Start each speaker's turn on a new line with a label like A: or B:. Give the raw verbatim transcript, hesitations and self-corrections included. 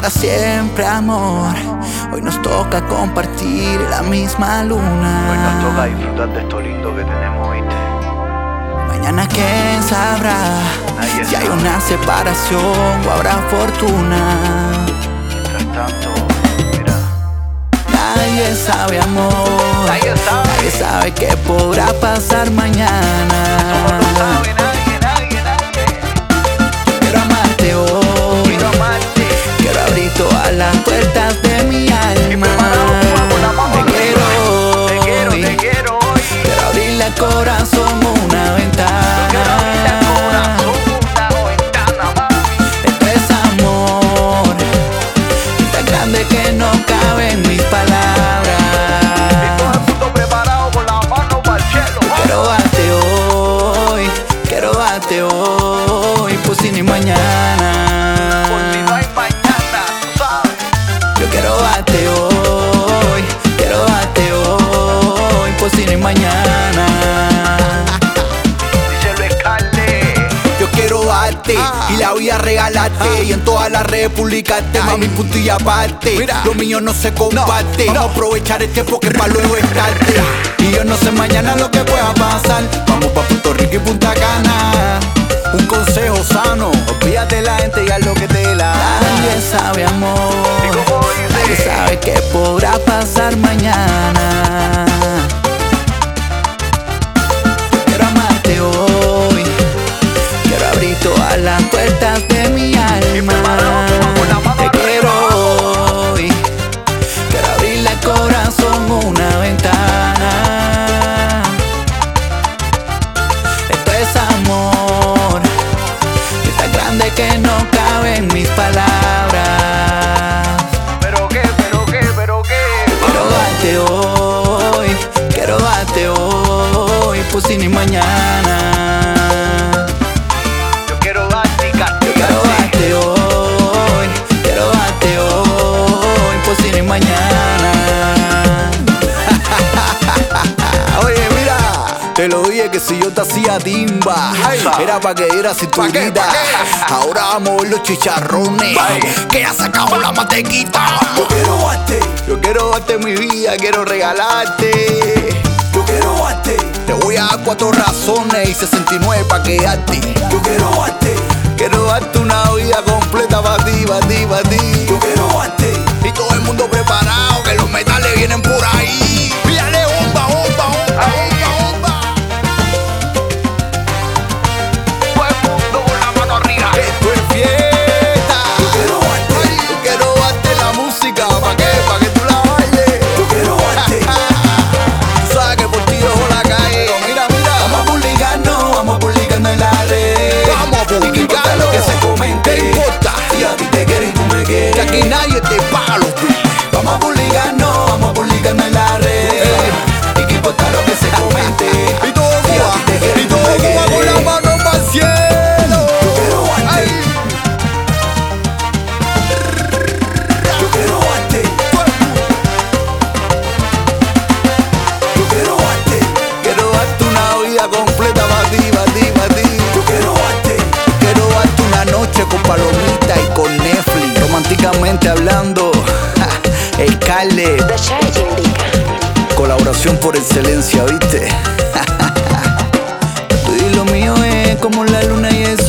A: para siempre, amor. Hoy nos toca compartir la misma luna.
B: Hoy nos toca disfrutar de esto lindo que tenemos, ¿viste?
A: Mañana quién sabrá
B: Nadie
A: si hay
B: sabe.
A: una separación o habrá fortuna.
B: Mientras tanto, mira,
A: Nadie sabe, amor.
B: nadie sabe.
A: Nadie sabe qué podrá pasar mañana.
B: No lo sabe nadie, nadie, nadie.
A: Quiero amarte hoy.
B: Quiero amarte.
A: Quiero abrir todas las puertas de mi alma.
B: Preparado con la mano
A: Te quiero
B: Te quiero,
A: hoy.
B: te quiero hoy.
A: Quiero abrirle al corazón una ventana.
B: Quiero abrirle al corazón una ventana, mami.
A: Esto es amor, tan grande que no cabe en mis palabras.
B: Y todo el mundo preparado con la mano para el cielo.
A: Quiero darte hoy, quiero darte hoy, pues si ni mañana.
B: Por si no hay mañana, tú sabes.
A: Yo quiero darte hoy, quiero darte hoy, pues si ni mañana.
B: Díselo, Scarlett.
A: Yo quiero darte y la voy a regalarte y en toda la república te mami punto y aparte. Lo mío no se comparte. Vamos a aprovechar el tiempo que pa' luego es tarde. Y yo no sé mañana lo que pueda pasar. Vamos pa' Puerto Rico y Punta Cana. Un consejo sano, olvídate la gente y haz lo que te dé la gana. Nadie sabe, amor.
B: ¿Y cómo dice?
A: Nadie sabe qué podrá pasar mañana. Quiero amarte hoy. Quiero abrir todas las puertas de mi alma.
B: con la mano
A: Te quiero hoy. Quiero abrirle al corazón una ventana. Esto es amor, es tan grande que no cabe en mis palabras.
B: Pero qué, pero qué, pero qué.
A: Quiero darte hoy, quiero darte hoy, pues si ni mañana.
B: Yo quiero darte y
A: Quiero
B: castigarte.
A: darte hoy, quiero darte hoy, pues si ni mañana. Oye, mira, te lo dije que si yo te hacía timba, era pa' que dieras cinturita. Ahora vamos a ver los chicharrones, que ya sacamos la mantequita. Yo quiero darte, yo quiero darte mi vida, quiero regalarte. Yo quiero darte, te voy a dar cuatro razones y sesenta y nueve pa' quedarte. Yo quiero darte, quiero darte una vida completa pa' ti, pa' ti, pa' ti. Yo quiero darte, y todo el mundo preparado, que los metales vienen por ahí. Pídale bomba, bomba, bomba, bomba, bomba.
B: Todo el mundo con la mano arriba.
A: Esto es fiesta. Yo quiero darte, yo quiero darte la música, ¿pa' qué? Pa' que tú la bailes. Yo quiero darte. Tú sabes que por ti dejo la calle. Mira, mira. Vamos a publicarnos, vamos a publicarnos en la red. Vamos a publicarnos. Y que importa lo que se comente. ¿Qué importa? Si a ti te quieren y tú me quieres. Que aquí nadie te paga los bills. Vamos a publicarnos, vamos a publicarnos en la red. Y que importa lo que se comente. Y todo
B: Si a ti te quieren
A: y
B: y tú
A: todo
B: me quieres.
A: con la mano para el cielo. Yo quiero darte. Yo quiero darte. Yo quiero darte. Quiero darte una vida completa para ti, para ti, para ti. Yo quiero darte. Quiero darte una noche con palomita y con Netflix. Románticamente hablando, Scarlett.
C: The Charity indica.
A: Colaboración por excelencia, ¿viste? Tú y lo mío es como la luna y el